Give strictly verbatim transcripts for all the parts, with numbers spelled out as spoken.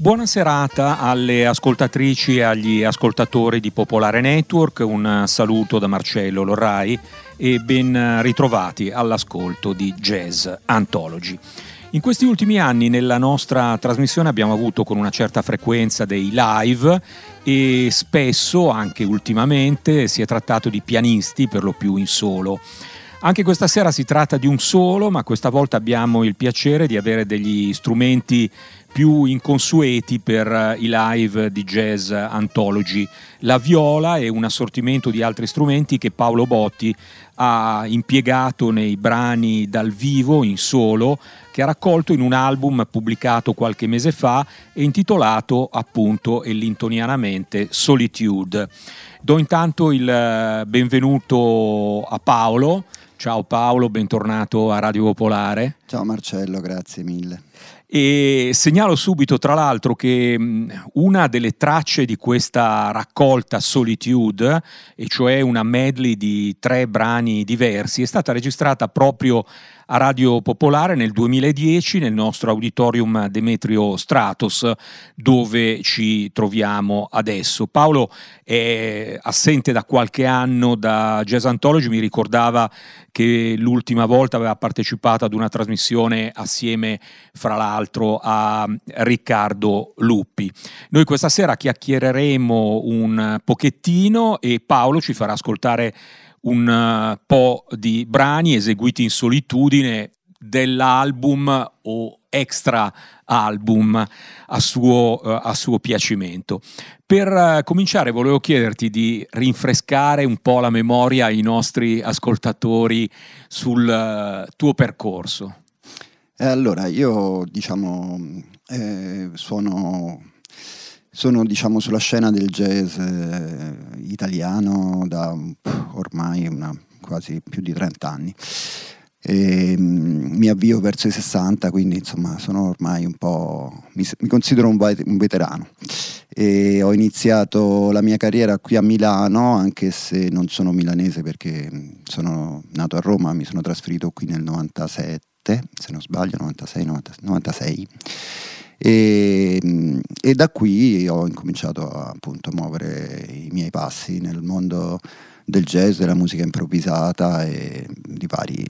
Buona serata alle ascoltatrici e agli ascoltatori di Popolare Network, un saluto da Marcello Lorrai e ben ritrovati all'ascolto di Jazz Anthology. In questi ultimi anni nella nostra trasmissione abbiamo avuto con una certa frequenza dei live e spesso, anche ultimamente, si è trattato di pianisti, per lo più in solo. Anche questa sera si tratta di un solo, ma questa volta abbiamo il piacere di avere degli strumenti più inconsueti per i live di Jazz Anthology, la viola e un assortimento di altri strumenti che Paolo Botti ha impiegato nei brani dal vivo in solo, che ha raccolto in un album pubblicato qualche mese fa e intitolato appunto ellintonianamente Solitude. Do intanto il benvenuto a Paolo. Ciao Paolo, bentornato a Radio Popolare. Ciao Marcello, grazie mille. E segnalo subito tra l'altro che una delle tracce di questa raccolta Solitude, e cioè una medley di tre brani diversi, è stata registrata proprio a Radio Popolare nel duemiladieci nel nostro auditorium Demetrio Stratos, dove ci troviamo adesso. Paolo è assente da qualche anno da Jazz Anthology, mi ricordava che l'ultima volta aveva partecipato ad una trasmissione assieme, fra l'altro, a Riccardo Luppi. Noi questa sera chiacchiereremo un pochettino e Paolo ci farà ascoltare un po' di brani eseguiti in solitudine dell'album o extra album a suo, uh, a suo piacimento. Per uh, cominciare volevo chiederti di rinfrescare un po' la memoria ai nostri ascoltatori sul uh, tuo percorso. Eh, allora, io diciamo eh, suono... Sono diciamo sulla scena del jazz eh, italiano da ormai una, quasi più di trenta anni. E, mh, mi avvio verso i sessanta, quindi insomma sono ormai un po'... mi, mi considero un, un veterano. E ho iniziato la mia carriera qui a Milano, anche se non sono milanese perché sono nato a Roma, mi sono trasferito qui nel novantasette, se non sbaglio, novantasei novantasei. E, e da qui ho incominciato a, appunto, a muovere i miei passi nel mondo del jazz, della musica improvvisata e di vari,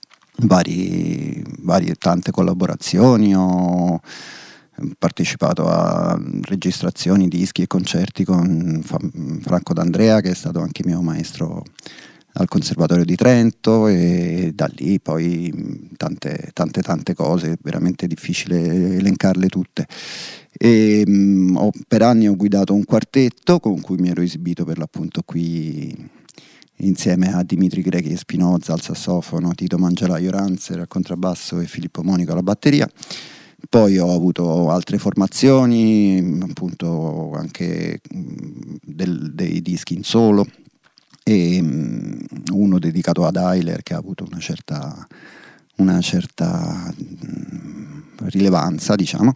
vari, varie tante collaborazioni. Ho partecipato a registrazioni, dischi e concerti con Franco D'Andrea, che è stato anche mio maestro al Conservatorio di Trento, e da lì poi tante tante tante cose, veramente difficile elencarle tutte. E, mh, ho, per anni ho guidato un quartetto con cui mi ero esibito per l'appunto qui insieme a Dimitri Grechi e Spinoza al sassofono, Tito Mangelaio Ranzer al contrabbasso e Filippo Monico alla batteria. Poi ho avuto altre formazioni, appunto anche mh, del, dei dischi in solo, e um, uno dedicato ad Ayler che ha avuto una certa una certa um, rilevanza, diciamo,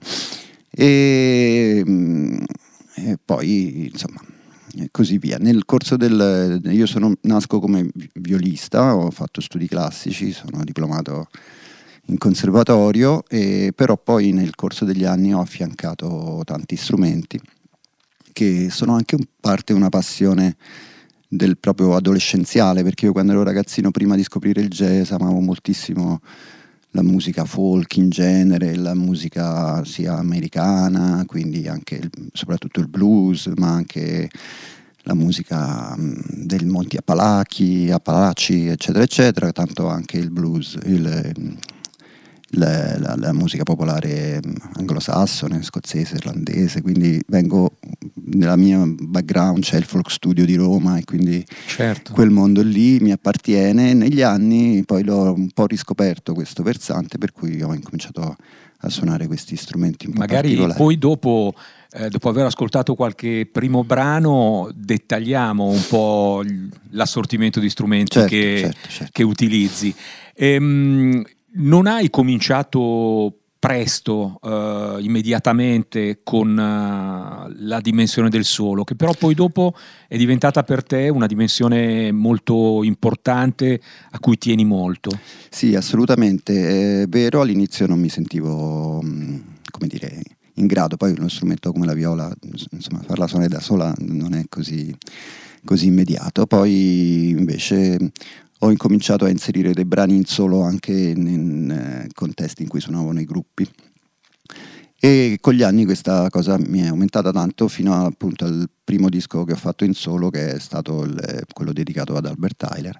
e, um, e poi insomma e così via. Nel corso del io sono nasco come violista, ho fatto studi classici, sono diplomato in conservatorio, e però poi nel corso degli anni ho affiancato tanti strumenti che sono anche in parte una passione del proprio adolescenziale, perché io quando ero ragazzino, prima di scoprire il jazz, amavo moltissimo la musica folk in genere, la musica sia americana, quindi anche il, soprattutto il blues, ma anche la musica mh, del Monti Appalachi, Appalachi, eccetera, eccetera, tanto anche il blues, il, la, la, la musica popolare anglosassone, scozzese, irlandese, quindi vengo, nella mia background c'è il folk studio di Roma e quindi certo, quel mondo lì mi appartiene. Negli anni poi l'ho un po' riscoperto questo versante, per cui ho incominciato a suonare questi strumenti un po' magari particolari. Poi dopo, eh, dopo aver ascoltato qualche primo brano, dettagliamo un po' l'assortimento di strumenti certo, che, certo, certo. che utilizzi. Ehm, non hai cominciato presto, uh, immediatamente, con uh, la dimensione del solo, che però poi dopo è diventata per te una dimensione molto importante a cui tieni molto. Sì, assolutamente, è vero, all'inizio non mi sentivo, come dire, in grado. Poi uno strumento come la viola, insomma, farla suonare da sola non è così, così immediato. Poi invece ho incominciato a inserire dei brani in solo anche in, in eh, contesti in cui suonavo nei gruppi, e con gli anni questa cosa mi è aumentata tanto, fino a, appunto al primo disco che ho fatto in solo, che è stato il, quello dedicato ad Albert Tyler.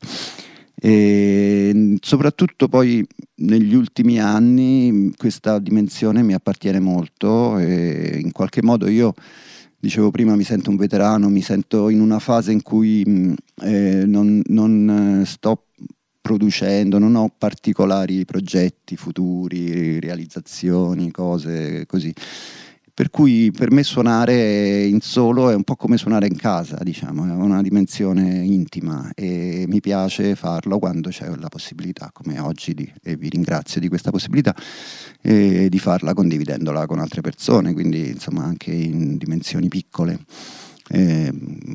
E soprattutto poi negli ultimi anni questa dimensione mi appartiene molto, e in qualche modo io, dicevo prima, mi sento un veterano, mi sento in una fase in cui eh, non, non sto producendo, non ho particolari progetti futuri, realizzazioni, cose così. Per cui per me suonare in solo è un po' come suonare in casa, diciamo, è una dimensione intima, e mi piace farlo quando c'è la possibilità, come oggi, di, e vi ringrazio di questa possibilità, e di farla condividendola con altre persone, quindi insomma anche in dimensioni piccole. Eh,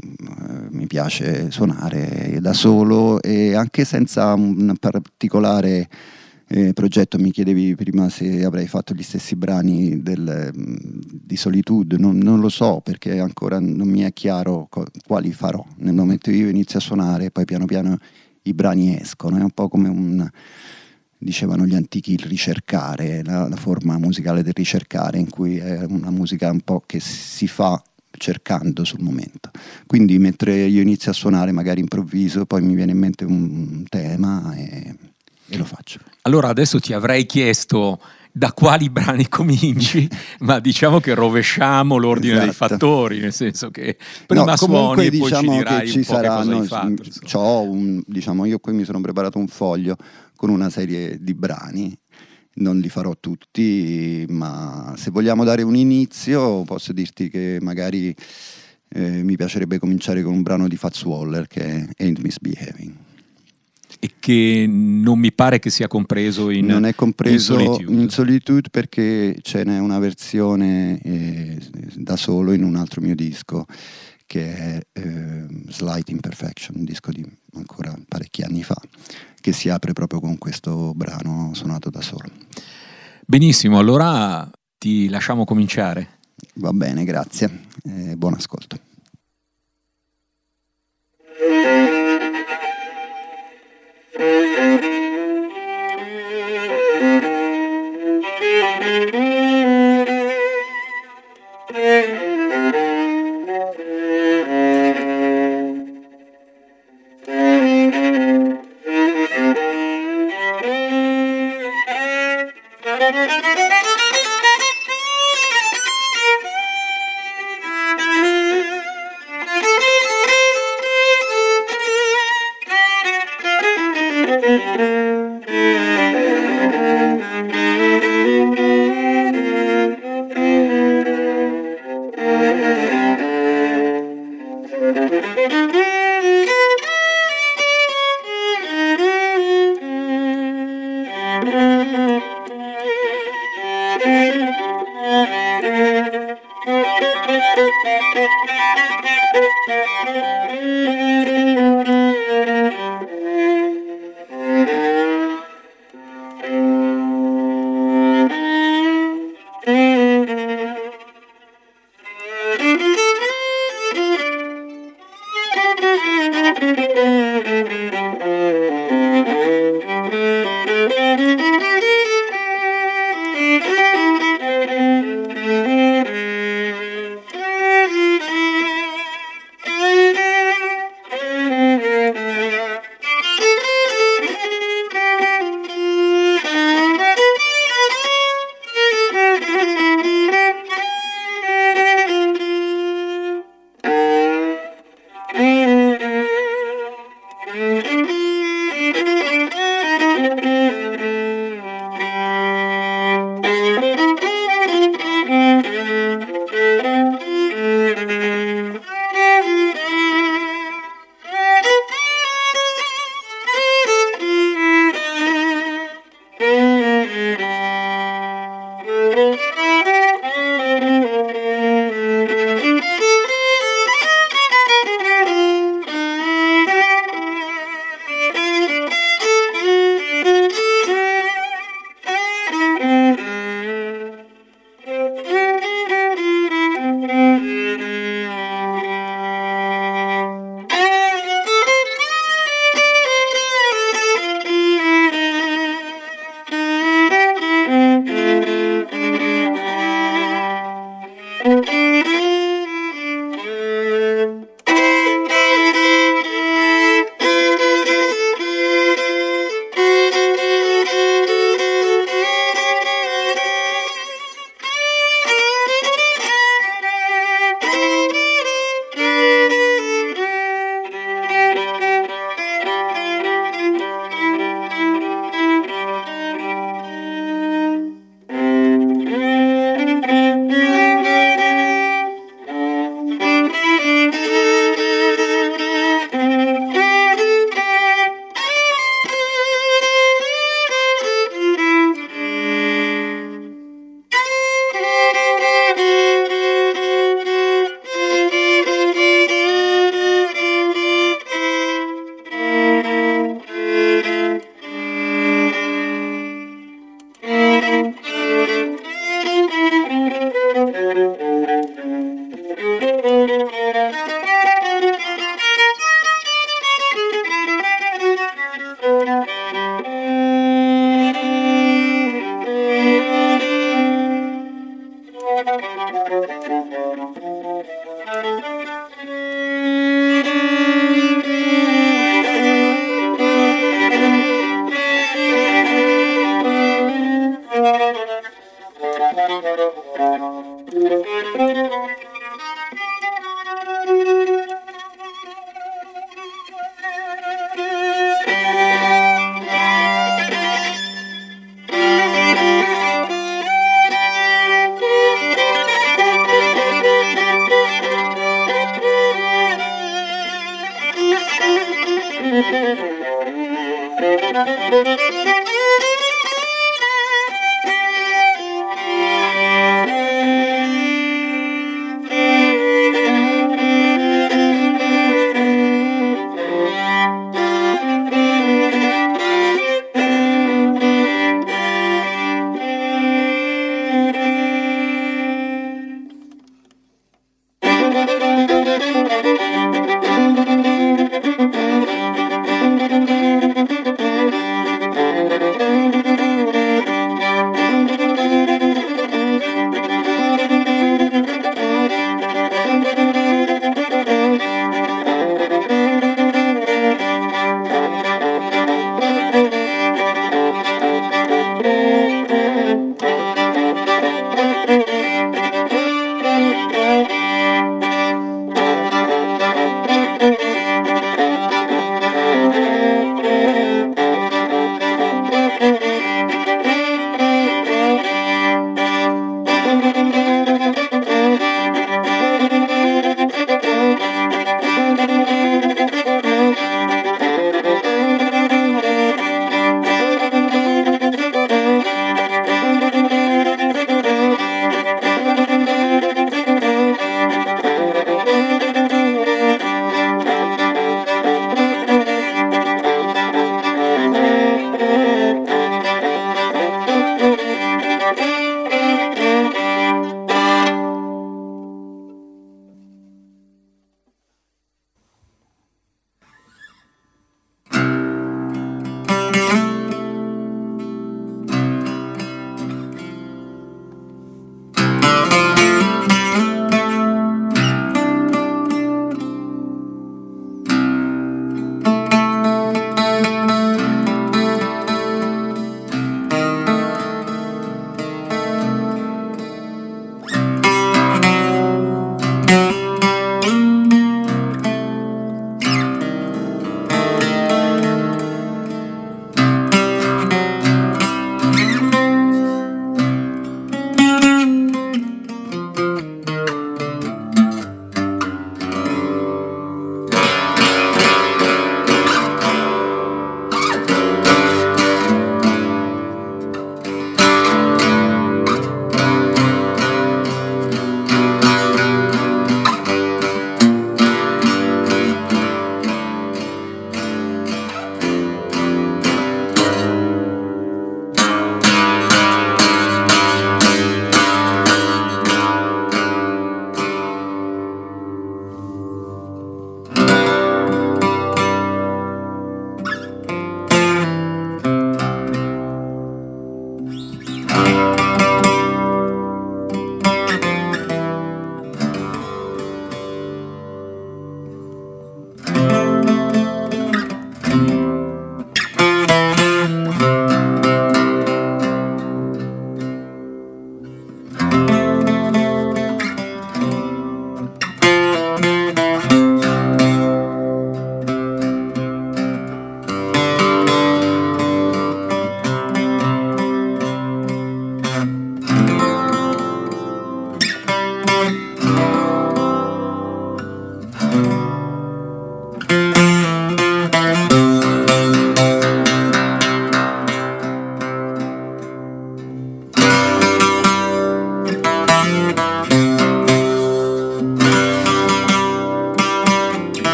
mi piace suonare da solo, e anche senza un particolare eh, progetto. Mi chiedevi prima se avrei fatto gli stessi brani del, di Solitude, non, non lo so, perché ancora non mi è chiaro co- quali farò. Nel momento che io inizio a suonare, poi piano piano i brani escono. È un po' come un, dicevano gli antichi, il ricercare, la, la forma musicale del ricercare, in cui è una musica un po' che si fa cercando sul momento. Quindi mentre io inizio a suonare, magari improvviso, poi mi viene in mente un tema e, e lo faccio. Allora adesso ti avrei chiesto da quali brani cominci, ma diciamo che rovesciamo l'ordine, esatto, dei fattori, nel senso che prima no, suoni e diciamo poi ci dirai che ci un po' saranno, che cosa hai fatto. C'ho un, diciamo, io qui mi sono preparato un foglio con una serie di brani. Non li farò tutti, ma se vogliamo dare un inizio posso dirti che magari eh, mi piacerebbe cominciare con un brano di Fats Waller, che è Ain't Misbehaving. E che non mi pare che sia compreso in Non è compreso in Solitude, in Solitude perché ce n'è una versione eh, da solo in un altro mio disco, che è eh, Slight Imperfection, un disco di ancora parecchi anni fa, che si apre proprio con questo brano suonato da solo. Benissimo, allora ti lasciamo cominciare. Va bene, grazie, e buon ascolto.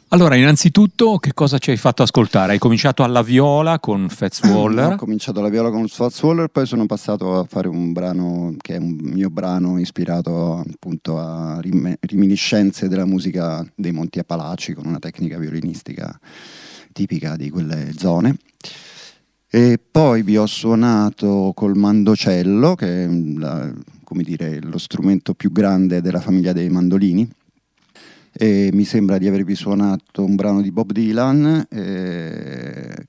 Allora, innanzitutto, che cosa ci hai fatto ascoltare? Hai cominciato alla viola con Fats Waller? Ho cominciato alla viola con Fats Waller, poi sono passato a fare un brano che è un mio brano ispirato appunto a rim- riminiscenze della musica dei Monti Appalachi, con una tecnica violinistica tipica di quelle zone. E poi vi ho suonato col mandocello, che è la, come dire, lo strumento più grande della famiglia dei mandolini. E mi sembra di avervi suonato un brano di Bob Dylan e,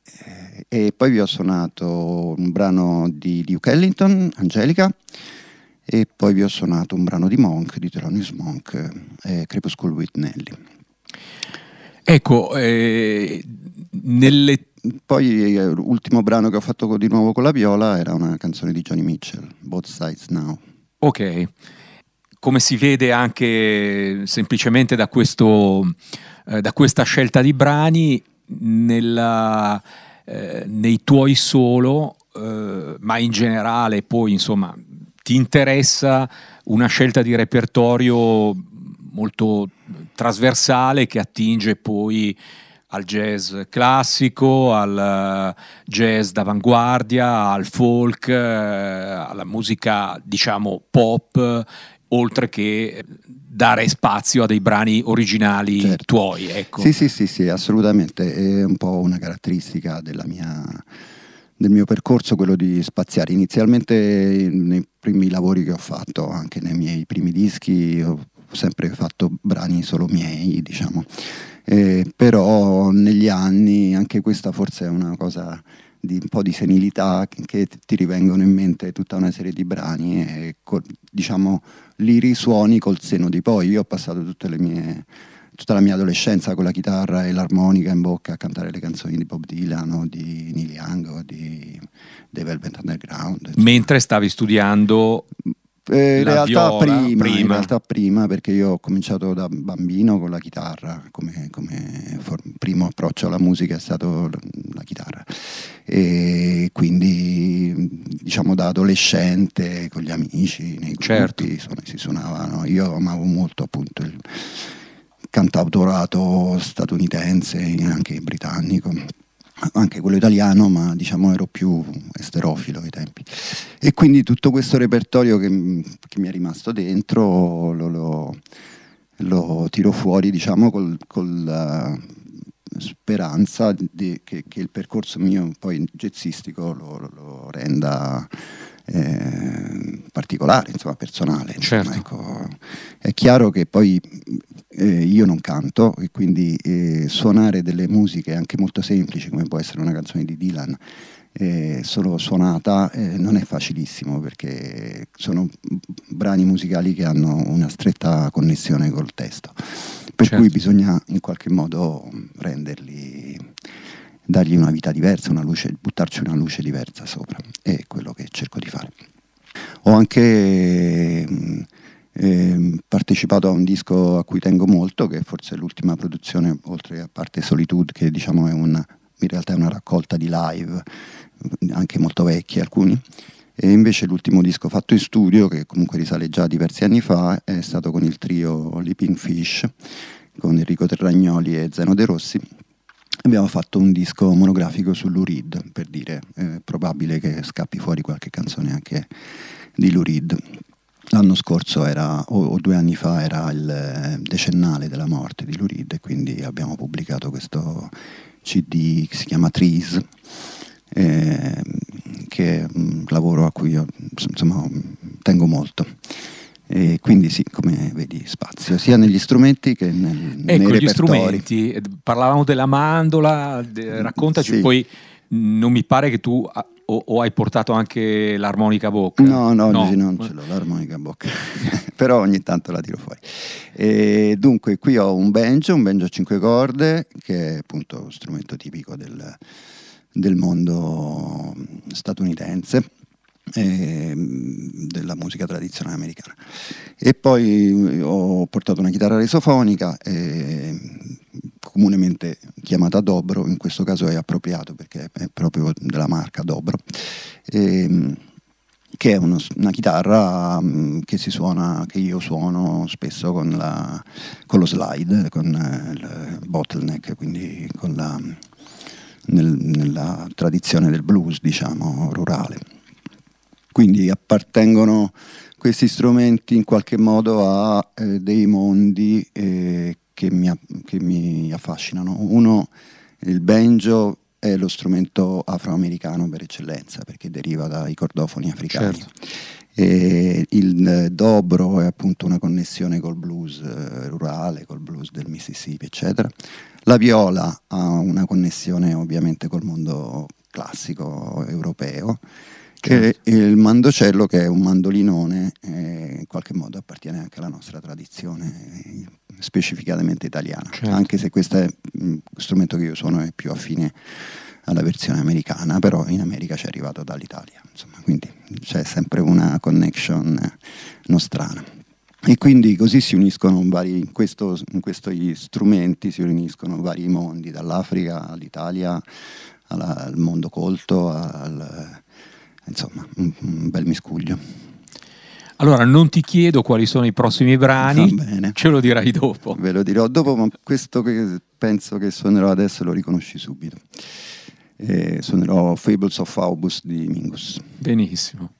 e poi vi ho suonato un brano di Duke Ellington, Angelica, e poi vi ho suonato un brano di Monk, di Thelonious Monk, eh, Crepuscule with Nelly. Ecco, eh, nelle... Poi eh, l'ultimo brano che ho fatto di nuovo con la viola era una canzone di Joni Mitchell, Both Sides Now. Ok. Come si vede anche semplicemente da, questo, eh, da questa scelta di brani, nella, eh, nei tuoi solo, eh, ma in generale poi insomma ti interessa una scelta di repertorio molto trasversale che attinge poi al jazz classico, al jazz d'avanguardia, al folk, eh, alla musica diciamo pop, oltre che dare spazio a dei brani originali, certo, tuoi, ecco. Sì, sì, sì, sì, assolutamente, è un po' una caratteristica della mia, del mio percorso quello di spaziare. Inizialmente nei primi lavori che ho fatto, anche nei miei primi dischi, ho sempre fatto brani solo miei, diciamo, eh, però negli anni, anche questa forse è una cosa di un po' di senilità, che ti rivengono in mente tutta una serie di brani e diciamo li risuoni col seno di poi. Io ho passato tutte le mie, tutta la mia adolescenza con la chitarra e l'armonica in bocca a cantare le canzoni di Bob Dylan o di Neil Young o di The Velvet Underground, insomma. Mentre stavi studiando Eh, in, la realtà viola, prima, prima. in realtà prima, perché io ho cominciato da bambino con la chitarra, come, come for- primo approccio alla musica è stato la, la chitarra, e quindi diciamo da adolescente con gli amici nei gruppi, certo, suon- si suonavano. Io amavo molto appunto il cantautorato statunitense, anche britannico, anche quello italiano, ma diciamo ero più esterofilo ai tempi, e quindi tutto questo repertorio che, che mi è rimasto dentro lo, lo, lo tiro fuori, diciamo, col, con la speranza di, che, che il percorso mio poi jazzistico lo, lo, lo renda eh, particolare, insomma, personale, insomma, certo. Ecco, è chiaro che poi eh, io non canto e quindi eh, suonare delle musiche anche molto semplici, come può essere una canzone di Dylan, eh, solo suonata, eh, non è facilissimo, perché sono brani musicali che hanno una stretta connessione col testo, per certo. cui bisogna in qualche modo renderli, dargli una vita diversa, una luce, buttarci una luce diversa sopra, è quello che cerco di fare. Ho anche mh, eh, partecipato a un disco a cui tengo molto, che forse è l'ultima produzione, oltre a parte Solitude, che diciamo è una, in realtà è una raccolta di live, anche molto vecchi alcuni, e invece l'ultimo disco fatto in studio, che comunque risale già a diversi anni fa, è stato con il trio Leaping Fish, con Enrico Terragnoli e Zeno De Rossi. Abbiamo fatto un disco monografico su Lou Reed, per dire, è probabile che scappi fuori qualche canzone anche di Lou Reed. L'anno scorso era, o, o due anni fa, era il decennale della morte di Lou Reed, e quindi abbiamo pubblicato questo C D che si chiama Trees, eh, che è un lavoro a cui io insomma tengo molto. E quindi sì, come vedi, spazio sia negli strumenti che nel, ecco, nei gli repertori. Strumenti, parlavamo della mandola, de, raccontaci, sì. Poi non mi pare che tu ha, o, o hai portato anche l'armonica a bocca. No, no, no. Oggi non ce l'ho l'armonica a bocca, però ogni tanto la tiro fuori. E dunque qui ho un banjo, un banjo a cinque corde, che è appunto lo strumento tipico del, del mondo statunitense, e della musica tradizionale americana. E poi ho portato una chitarra risofonica, e comunemente chiamata dobro, in questo caso è appropriato perché è proprio della marca Dobro, e, che è uno, una chitarra mh, che si suona, che io suono spesso con, la, con lo slide, con il bottleneck, quindi con la, nel, nella tradizione del blues, diciamo, rurale. Quindi appartengono questi strumenti in qualche modo a eh, dei mondi eh, che, mi, che mi affascinano. Uno, il banjo, è lo strumento afroamericano per eccellenza, perché deriva dai cordofoni africani. Certo. E il dobro è appunto una connessione col blues eh, rurale, col blues del Mississippi, eccetera. La viola ha una connessione ovviamente col mondo classico europeo. Certo. E il mandocello, che è un mandolinone, eh, in qualche modo appartiene anche alla nostra tradizione eh, specificatamente italiana, certo. Anche se questo è mh, strumento che io suono è più affine alla versione americana, però in America ci è arrivato dall'Italia, insomma, quindi c'è sempre una connection nostrana. E quindi così si uniscono vari, in, questo, in questi strumenti si uniscono vari mondi, dall'Africa all'Italia, alla, al mondo colto, al, insomma, un, un bel miscuglio. Allora, non ti chiedo quali sono i prossimi brani, va bene. Ce lo dirai dopo. Ve lo dirò dopo, ma questo che penso che suonerò adesso lo riconosci subito. Eh, suonerò Fables of Faubus di Mingus. Benissimo.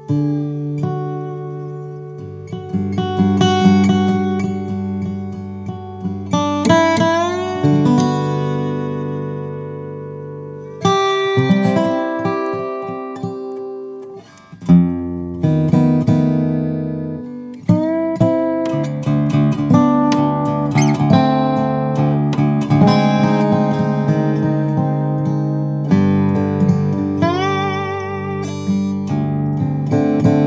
Thank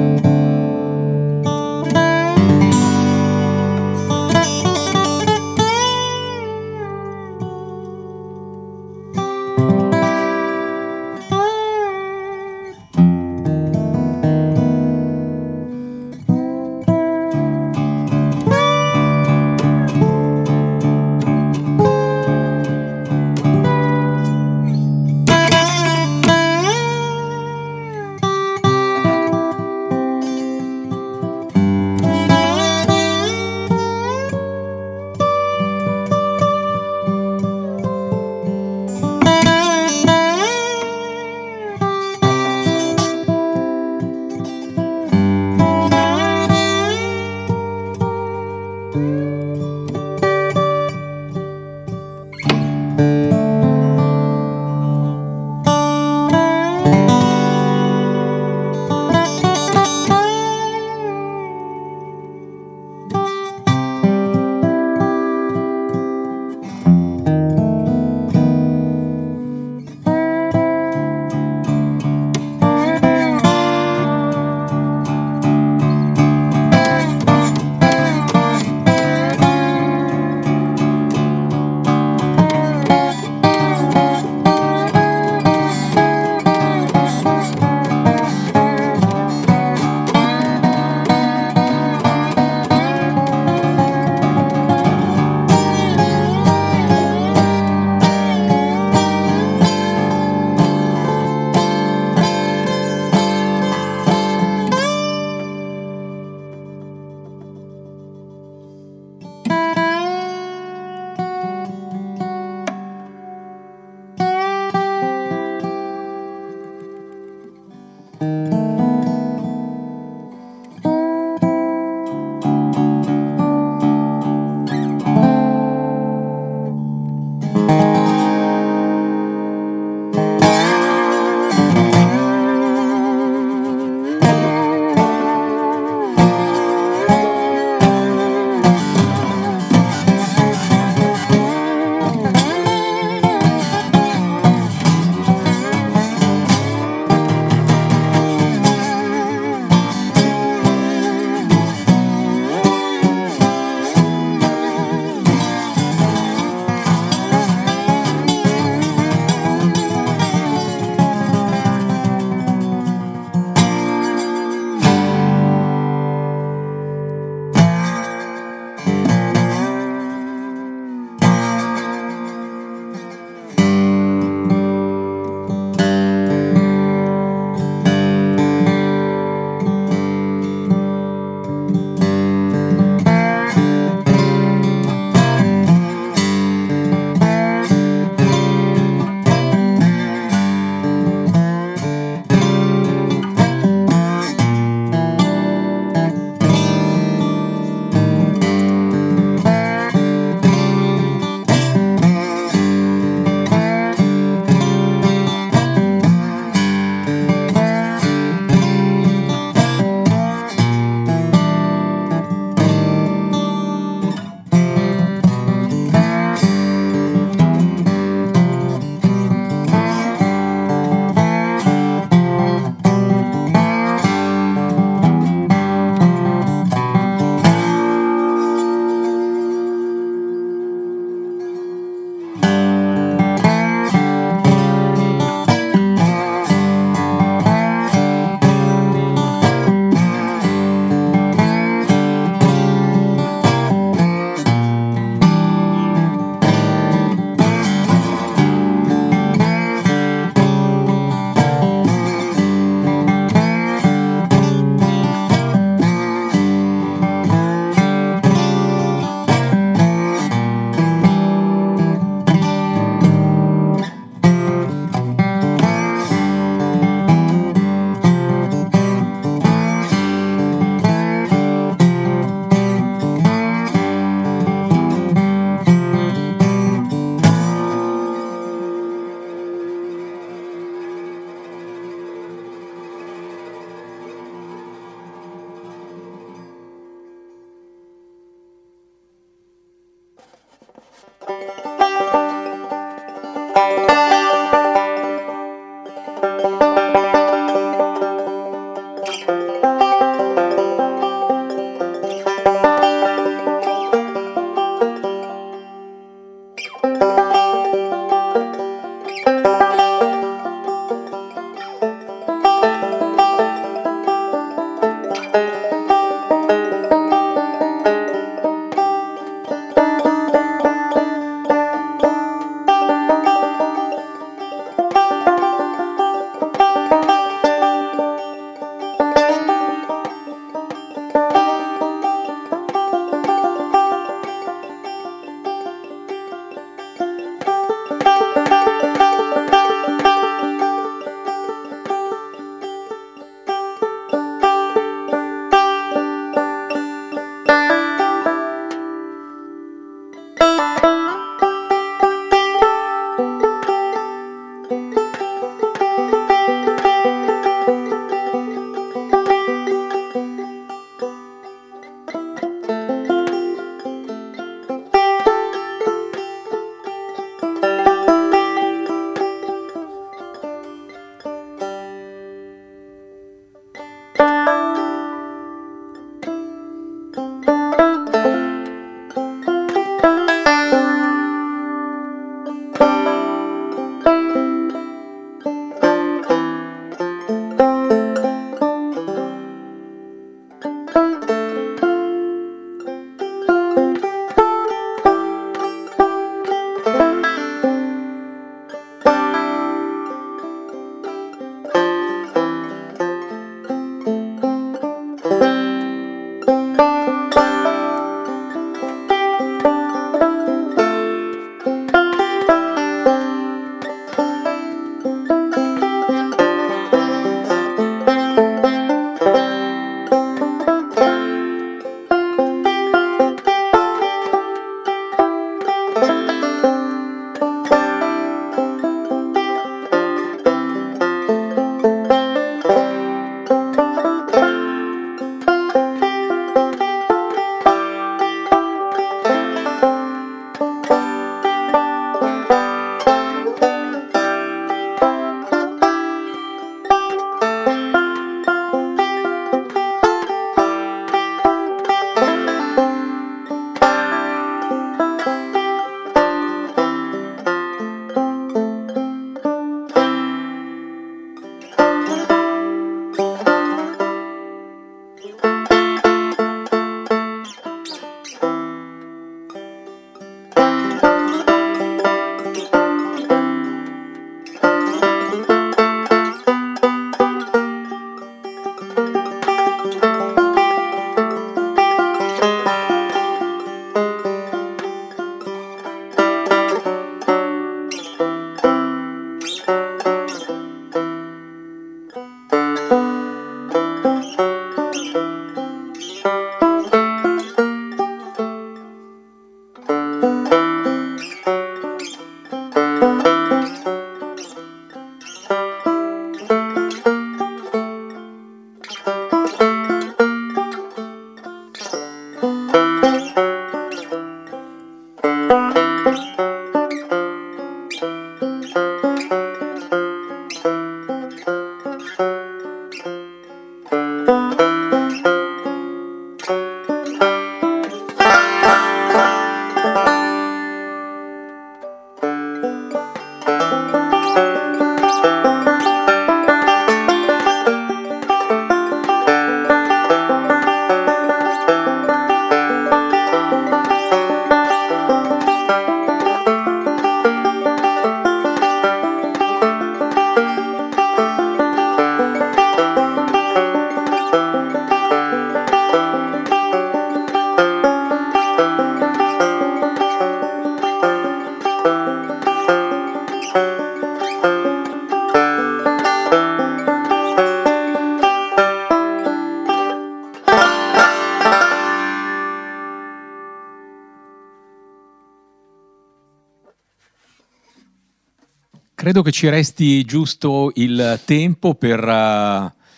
Credo che ci resti giusto il tempo per, uh,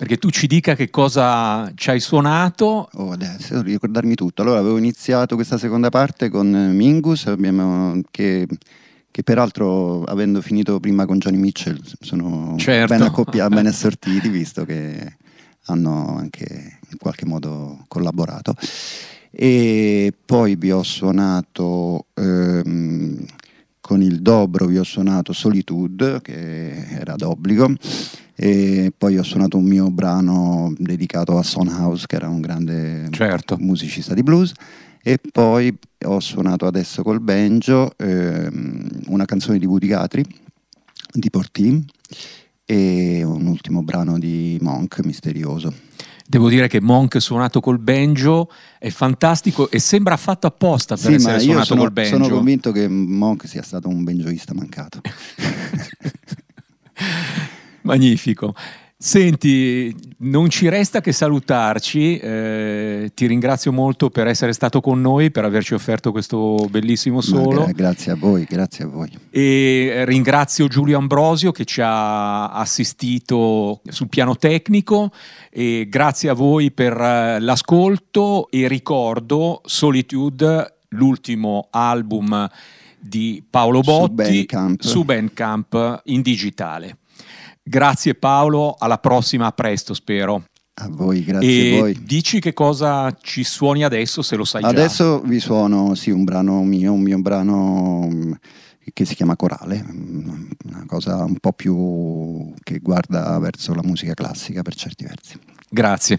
perché tu ci dica che cosa ci hai suonato. Oh, adesso devo ricordarmi tutto. Allora, avevo iniziato questa seconda parte con Mingus, abbiamo, che, che peraltro, avendo finito prima con Johnny Mitchell, sono Certo. ben accoppiati, ben assortiti, visto che hanno anche in qualche modo collaborato. E poi vi ho suonato ehm, con il Dobro, vi ho suonato Solitude, che era d'obbligo, e poi ho suonato un mio brano dedicato a Son House, che era un grande Certo. musicista di blues, e poi ho suonato adesso col banjo ehm, una canzone di Woody Guthrie, di Portim, e un ultimo brano di Monk, Misterioso. Devo dire che Monk suonato col banjo è fantastico e sembra fatto apposta per sì, essere ma io suonato sono, col banjo. sono convinto che Monk sia stato un banjoista mancato. Magnifico. Senti, non ci resta che salutarci, eh, ti ringrazio molto per essere stato con noi, per averci offerto questo bellissimo solo. Gra- grazie a voi, grazie a voi. E ringrazio Giulio Ambrosio che ci ha assistito sul piano tecnico, e grazie a voi per l'ascolto, e ricordo Solitude, l'ultimo album di Paolo Botti, Su Bandcamp. su Bandcamp in digitale. Grazie Paolo, alla prossima, a presto spero. A voi, grazie e a voi. Dici che cosa ci suoni adesso, se lo sai già. Adesso vi suono sì, un brano mio, un mio brano mh, che si chiama Corale, mh, una cosa un po' più che guarda verso la musica classica per certi versi. Grazie.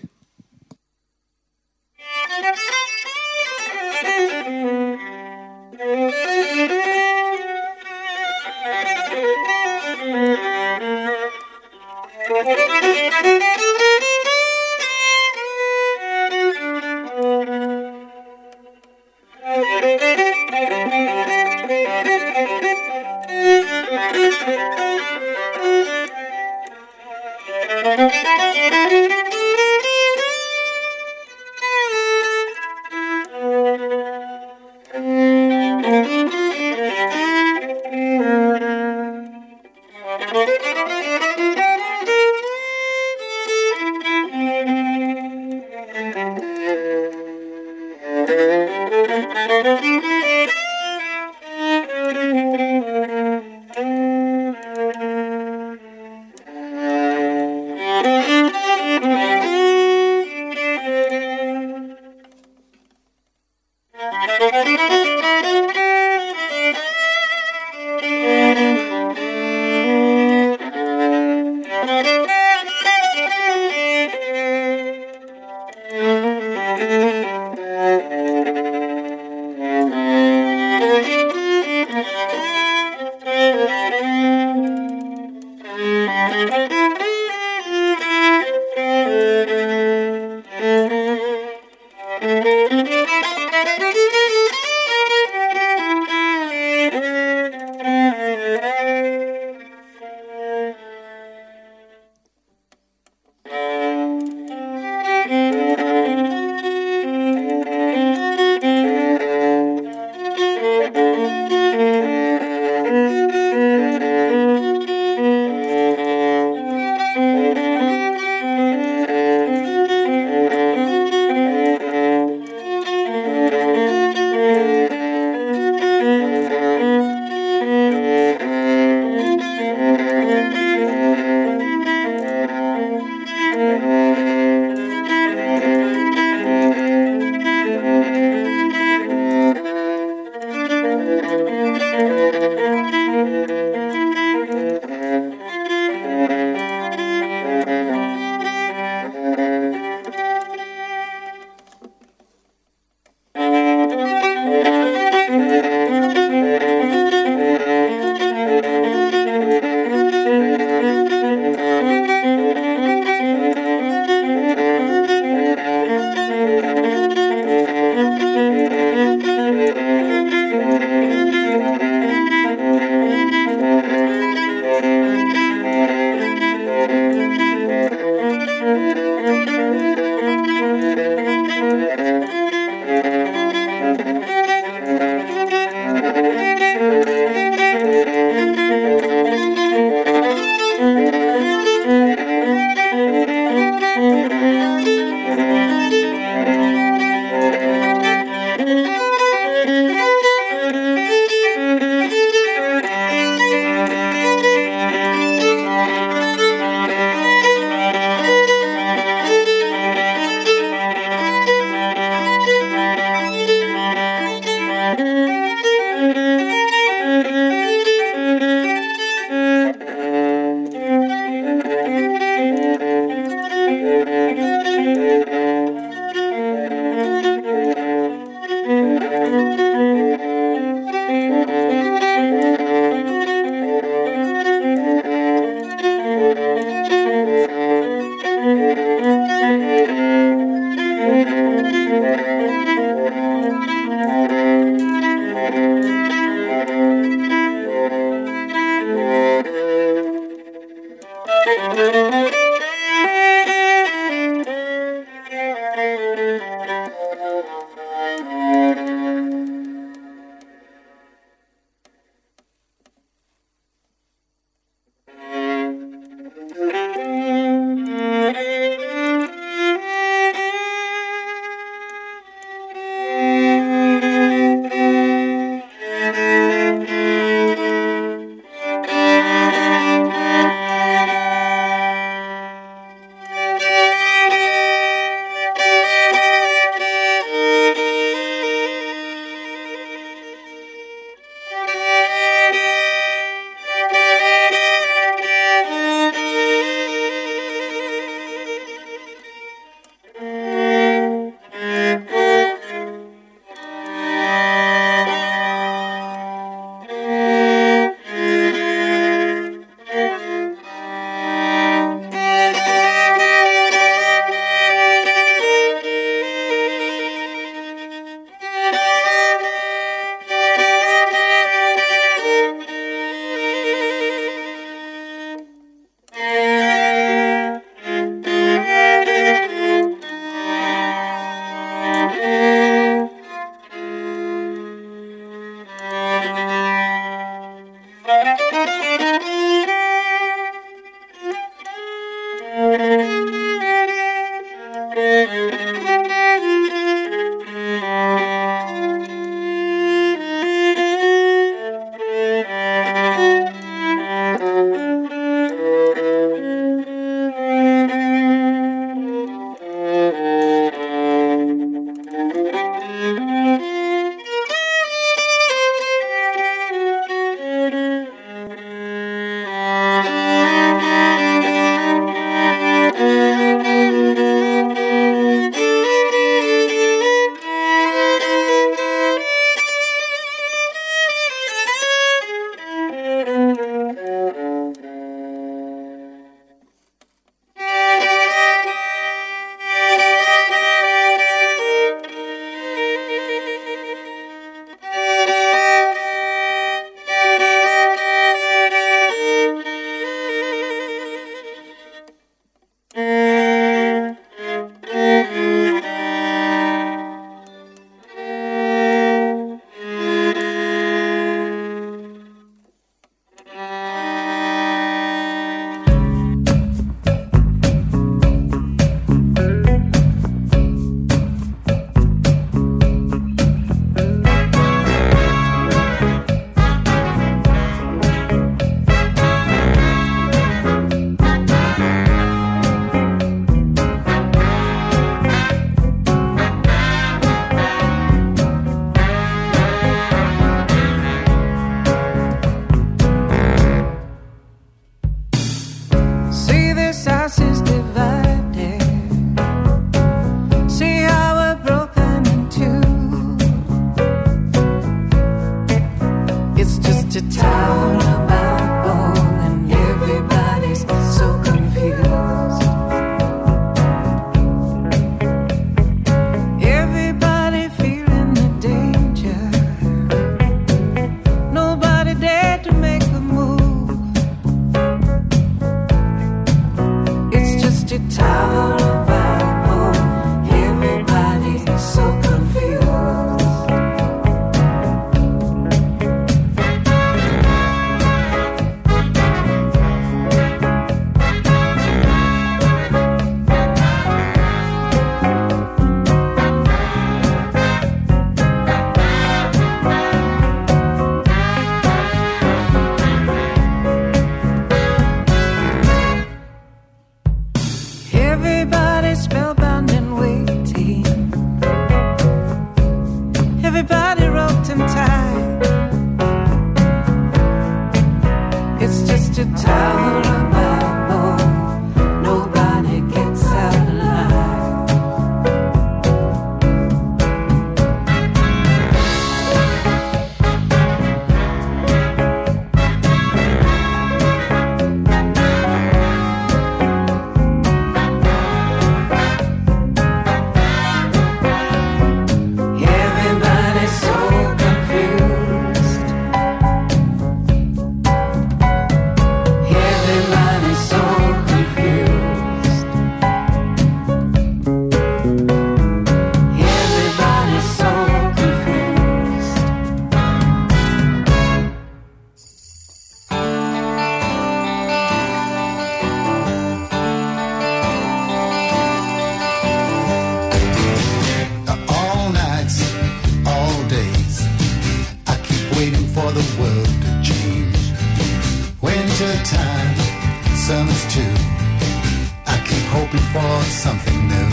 start something new.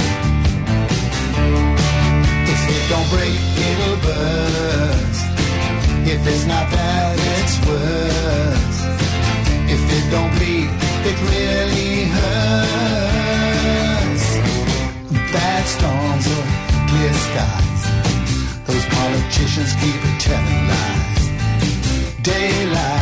If it don't break, it'll burst. If it's not bad, it's worse. If it don't bleed, it really hurts. Bad storms or clear skies, those politicians keep telling lies. Daylight